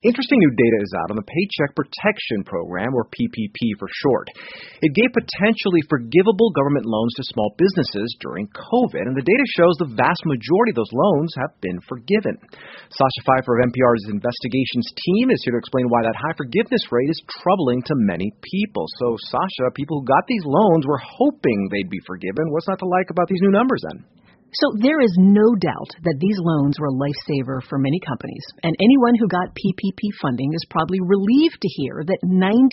Interesting new data is out on the Paycheck Protection Program, or PPP for short. It gave potentially forgivable government loans to small businesses during COVID, and the data shows the vast majority of those loans have been forgiven. Sasha Pfeiffer of NPR's investigations team is here to explain why that high forgiveness rate is troubling to many people. So, Sasha, people who got these loans were hoping they'd be forgiven. What's not to like about these new numbers then? So there is no doubt that these loans were a lifesaver for many companies, and anyone who got PPP funding is probably relieved to hear that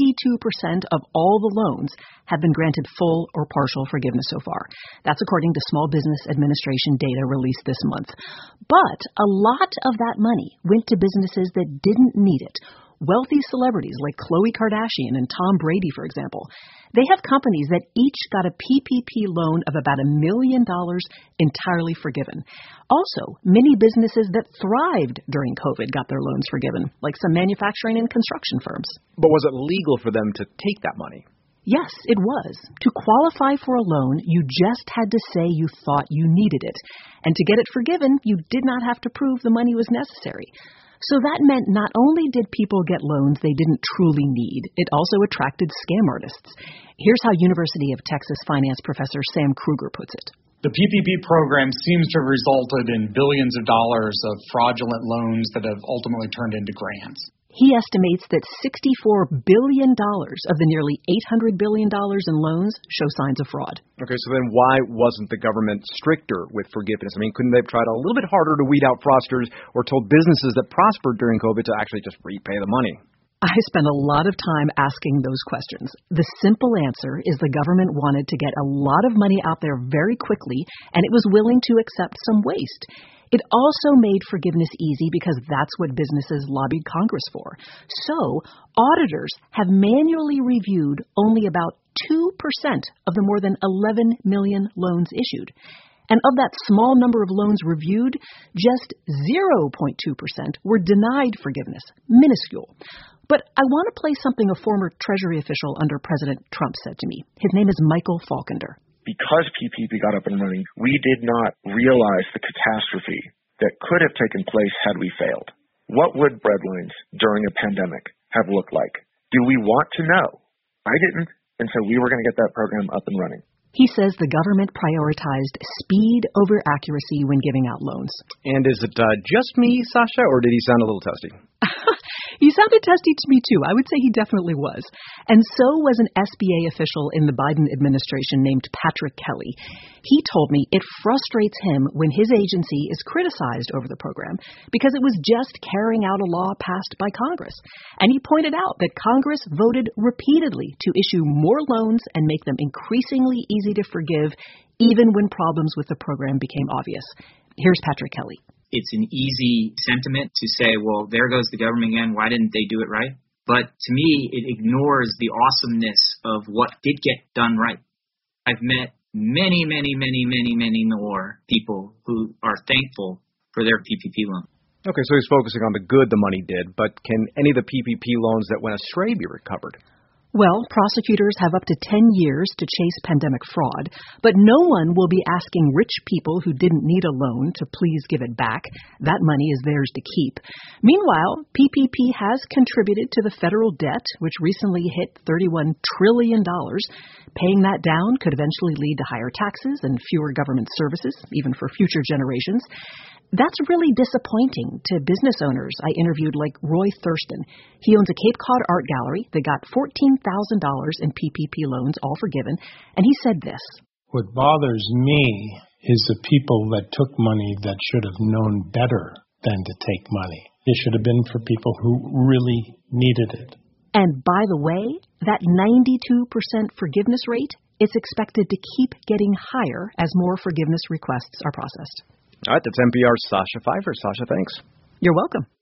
92% of all the loans have been granted full or partial forgiveness so far. That's according to Small Business Administration data released this month. But a lot of that money went to businesses that didn't need it. Wealthy celebrities like Khloe Kardashian and Tom Brady, for example, they have companies that each got a PPP loan of about $1 million entirely forgiven. Also, many businesses that thrived during COVID got their loans forgiven, like some manufacturing and construction firms. But was it legal for them to take that money? Yes, it was. To qualify for a loan, you just had to say you thought you needed it. And to get it forgiven, you did not have to prove the money was necessary. So that meant not only did people get loans they didn't truly need, it also attracted scam artists. Here's how University of Texas finance professor Sam Kruger puts it. The PPP program seems to have resulted in billions of dollars of fraudulent loans that have ultimately turned into grants. He estimates that $64 billion of the nearly $800 billion in loans show signs of fraud. Okay, so then why wasn't the government stricter with forgiveness? I mean, couldn't they have tried a little bit harder to weed out fraudsters or told businesses that prospered during COVID to actually just repay the money? I spent a lot of time asking those questions. The simple answer is the government wanted to get a lot of money out there very quickly, and it was willing to accept some waste. It also made forgiveness easy because that's what businesses lobbied Congress for. So, auditors have manually reviewed only about 2% of the more than 11 million loans issued. And of that small number of loans reviewed, just 0.2% were denied forgiveness. Minuscule. But I want to play something a former Treasury official under President Trump said to me. His name is Michael Falkender. Because PPP got up and running, we did not realize the catastrophe that could have taken place had we failed. What would breadlines during a pandemic have looked like? Do we want to know? I didn't, and so we were going to get that program up and running. He says the government prioritized speed over accuracy when giving out loans. And is it just me, Sasha, or did he sound a little testy? He sounded testy to me, too. I would say he definitely was. And so was an SBA official in the Biden administration named Patrick Kelly. He told me it frustrates him when his agency is criticized over the program because it was just carrying out a law passed by Congress. And he pointed out that Congress voted repeatedly to issue more loans and make them increasingly easy to forgive, even when problems with the program became obvious. Here's Patrick Kelly. It's an easy sentiment to say, well, there goes the government again. Why didn't they do it right? But to me, it ignores the awesomeness of what did get done right. I've met many more people who are thankful for their PPP loan. Okay, so he's focusing on the good the money did, but can any of the PPP loans that went astray be recovered? Well, prosecutors have up to 10 years to chase pandemic fraud, but no one will be asking rich people who didn't need a loan to please give it back. That money is theirs to keep. Meanwhile, PPP has contributed to the federal debt, which recently hit $31 trillion. Paying that down could eventually lead to higher taxes and fewer government services, even for future generations. That's really disappointing to business owners I interviewed like Roy Thurston. He owns a Cape Cod art gallery that got $14,000 in PPP loans, all forgiven, and he said this. What bothers me is the people that took money that should have known better than to take money. It should have been for people who really needed it. And by the way, that 92% forgiveness rate is expected to keep getting higher as more forgiveness requests are processed. All right, that's NPR's Sasha Pfeiffer. Sasha, thanks. You're welcome.